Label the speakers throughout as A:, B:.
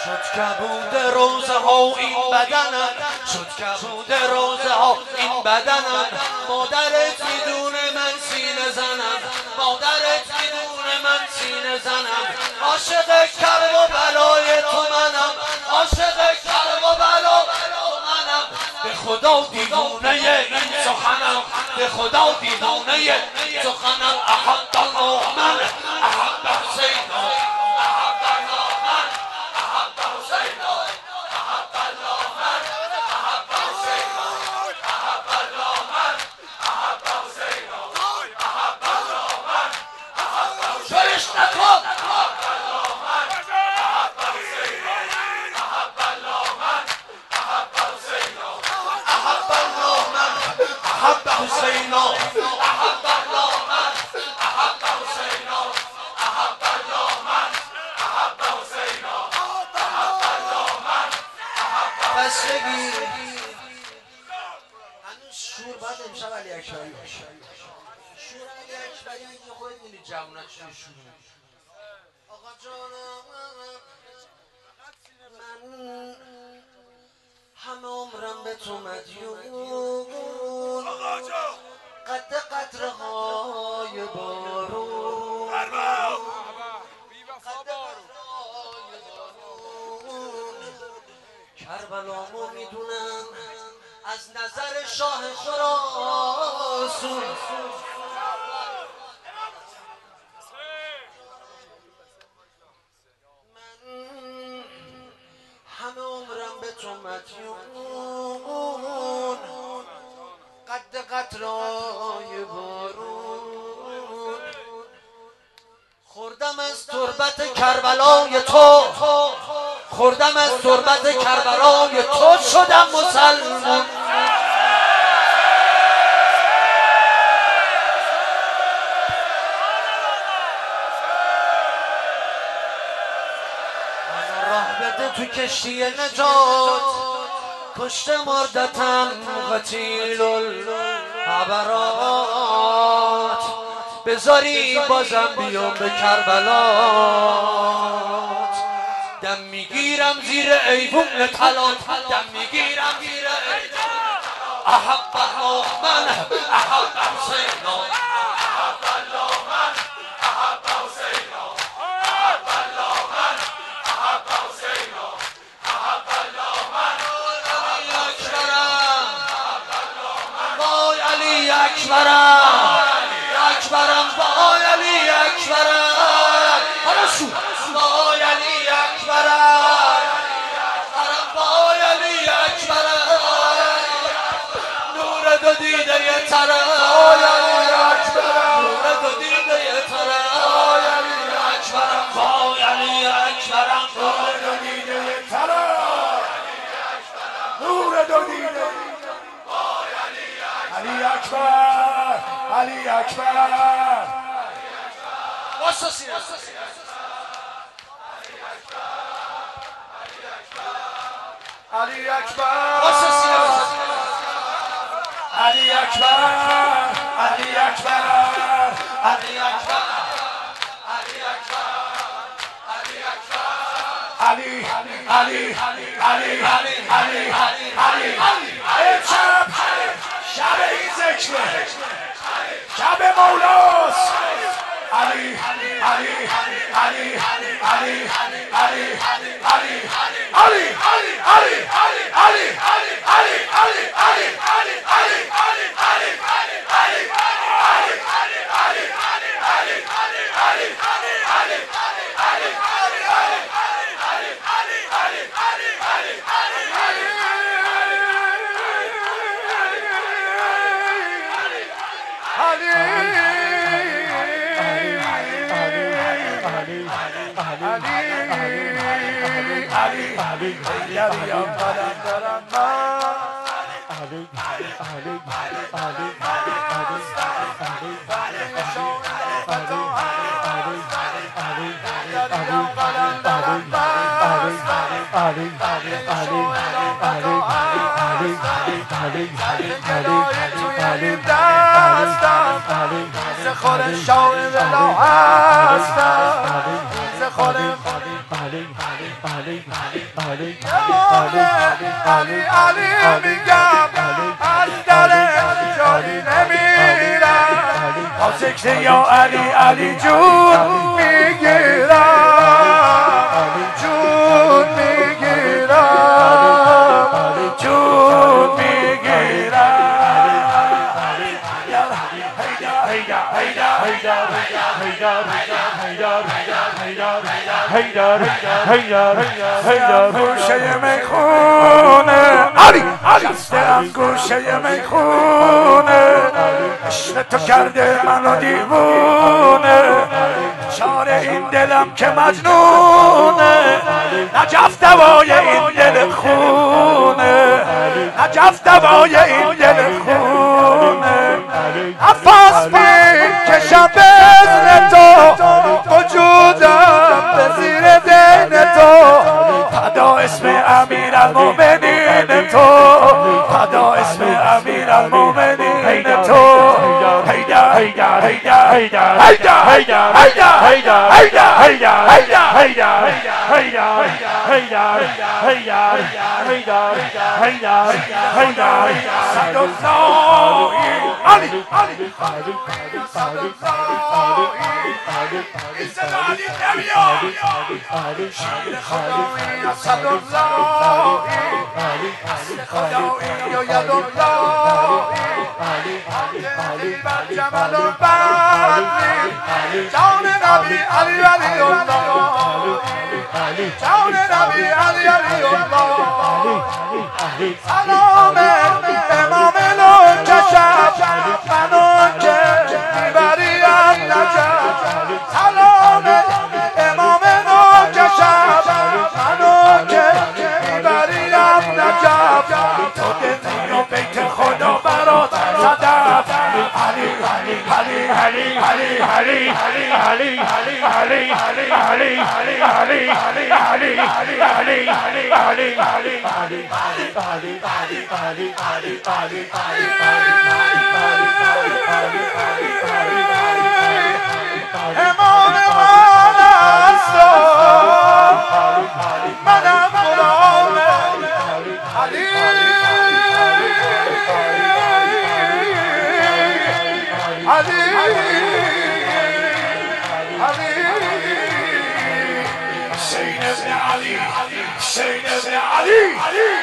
A: شد کبود روزه ها این بدنم، شد کبود روزه ها این بدنم. مادرت میدونه من سینه زنم، مادرت میدونه من سینه زنم. عاشق کرب و بلای تو منم، عاشق کرب و بلای تو منم. به خدا دیوانه این سخنم، به خدا دیوانه این سخنم. احب الله من احب حسین، بستگی هنوز شور باید امشب علی اکبری باشه. شور علی اکبری میگه خودت میدونی جوونات چه شور. آقا جانم من همه عمرم به تو مدیون، قد قطره های بارون، کربلامو میدونم از نظر شاه خراسان. من همه عمرم به تو مدیون، قد قطرهای بارون. خوردم از تربت کربلای تو، خوردم از تربت کربلای تو، شدم مسلمان. من راه بده تو کشتی نجات، پشت مردتم قتیل العبرات. بذاری بازم بیام به کربلات. دم میگیرم زیر ایوون طلا، دم میگیرم زیر ایوون. احب الله من احب حسین، احب الله من احب حسین، احب الله من احب حسین، احب الله من. علی اکبرم، وای علی اکبرم، اکبرم وای علی اکبرم. حالا شو وای علی اکبرم، وای علی اکبرم. نور دو دیده طرف، وای علی اکبرم. نور دو دیده طرف، وای علی اکبرم، وای علی اکبرم. نور دو دیده طرف، نور دو دیده. وای علی اکبر، علی اکبر. واسه سینه علی اکبر، واسه سینه علی اکبر، علی اکبر، علی اکبر، علی اکبر، علی اکبر. علی علی علی علی علی علی. امشب شب این ذکره، شب مولاست. علی علی علی علی علی علی علی علی علی علی علی خور شاه بلا هستم، خور
B: علی میگم از درش جایی نمیرم با ذکر یا علی جون میگیرم جون میگیرم جون میگیرم گوشه میخونه دستم گوشه میخونه عشق تو کرده منو دیوونه چاره این دلم که مجنونه نجف دوای این دل خونه نجف دوای این دل خونه نفس میکشم به اذن تو وجودم به زیر دین تو فدا اسم امیرالمومنین تو فدا اسم امیرالمومنین تو هیدر هیدر هیدر هیدر هیدر هیدر هیدر هیدر هیدر هیدر هیدر هیدر هیدر علی علی علی نمیاد شیر خدایی اسداللهی اصل خدایی و یداللهی علی بر جمل و بدری جان نبی علی ولی الله جان نبی علی علی الله سلام امام نوکشف منو که میبریم نجف سلام امام نوکشف منو که میبریم نجف تو دلی و بیت خدا برات صدف علی علی علی علی علی علی علی علی علی علی علی علی علی علی امام من است منم غلام علی علی علی حسین ابن علی حسین ابن علی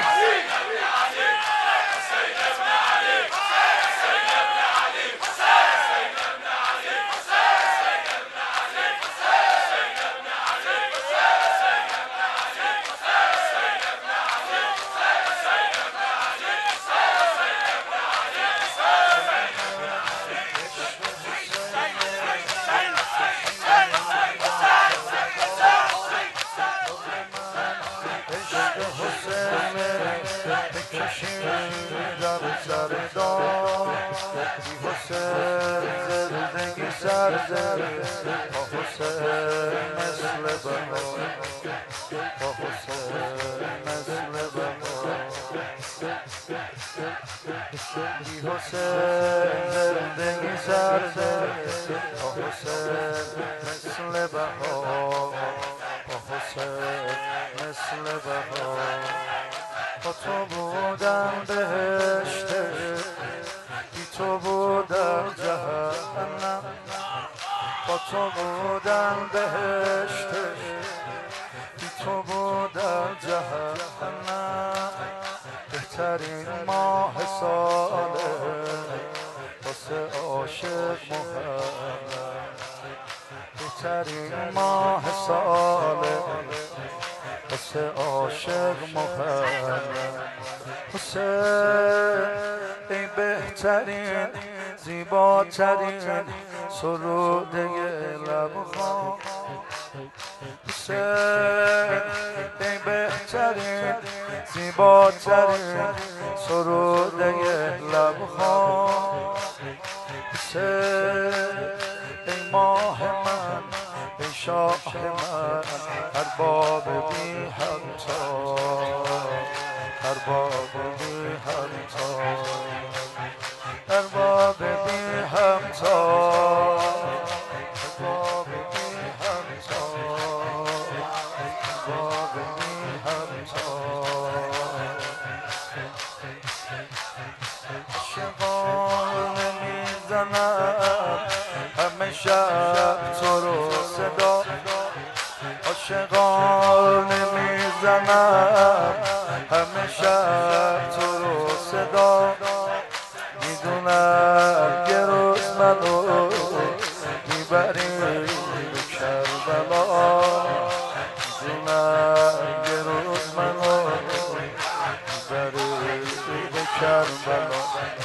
B: زندگی سرزه با حسین مثل بهار با حسین مثل بهار با تو بودم بهشته بی تو بودم جهنم با تو بودم بهشته بی تو بودم جهنم بهترین ماه ساله واسه عاشق محرم بهترین ماه ساله واسه عاشق محرم حسین ای بهترین زیباترین سروده لبخوان حسین ای بهترین زیباترین سروده لبخوان حسین ای ماه من ای شاه من ارباب بی همتا ارباب بی همتا ارباب بی همتا ارباب بی همتا ارباب
C: میزنم همه شب تو رو صدا عاشقانه میزنم همه شب تو رو صدا میدونم یه روز منو میبری به کربلا میدونم یه روز منو میبری به کربلا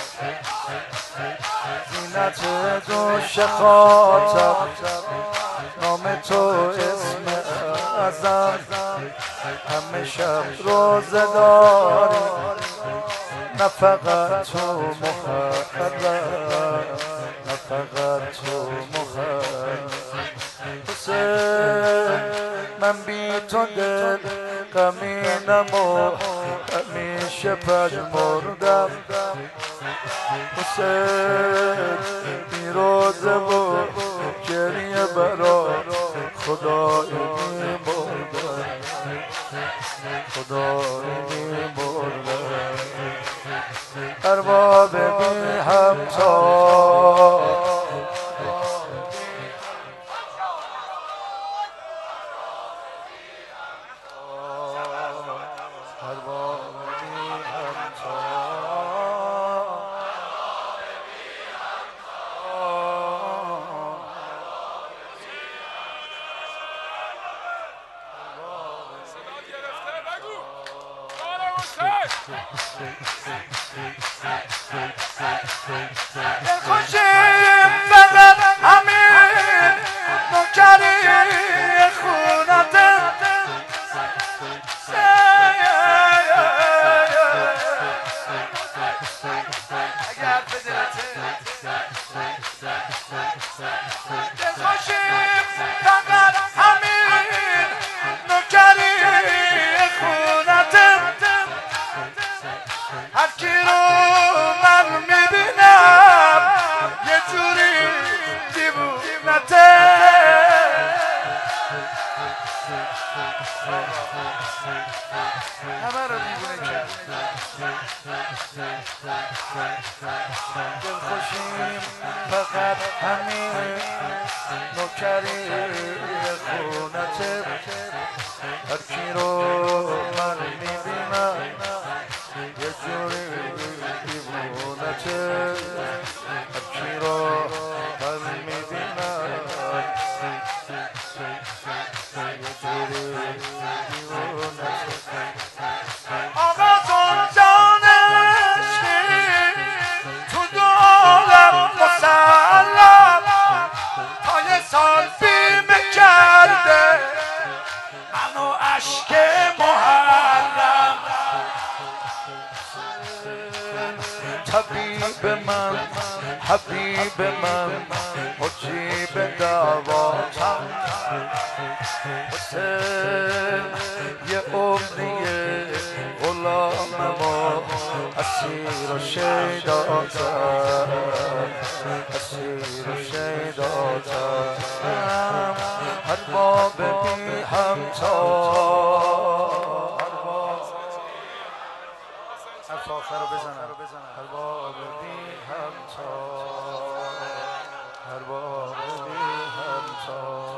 C: زینت دوش خاطر نام تو اسم ازم همه شب روزه داری نه فقط تو محرم نه فقط تو محرم حسین من بی تو دل غمینم و همیشه پژمردم حسین این روزه و گریه برا خدای می‌بردم خدای می‌بردم ارباب بی همتا دلخوشیم فقط همین نوکری خونته اگر به دلته دلخوشیم فقط همین نوکری خونته هر کی رو من میبینم یه جوری دیوونته همه رو دیوونه کرد دلخوشیم فقط همین نوکری خونته هر کی رو من میبینم یه جوری دیوونته هر کی رو من میبینم یه جوری دیوونته آقا تو جانشی تو دولم مسلم تا یه سال بیمه کرده منو عشق محرم طبیب من حبیب من مجیب دعواتم حسین یه عمریه غلامم و اسیر و شیداتم اسیر و شیداتم ارباب بی همتا حرف آخر رو بزنم ارباب بی همتا ارباب بی همتا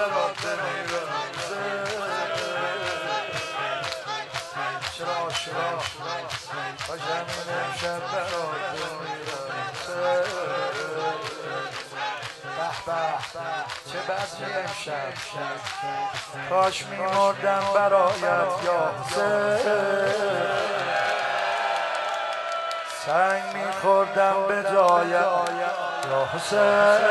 C: برات بمیرم چرا باشم این امشب برات بمیرم به به چه بدری امشب کاش میمردم برایت یا حسین سنگ میخوردم به جایت یا حسین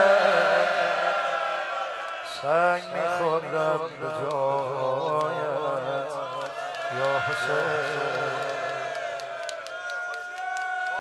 C: سنگ میخوردم به جایت یا حسین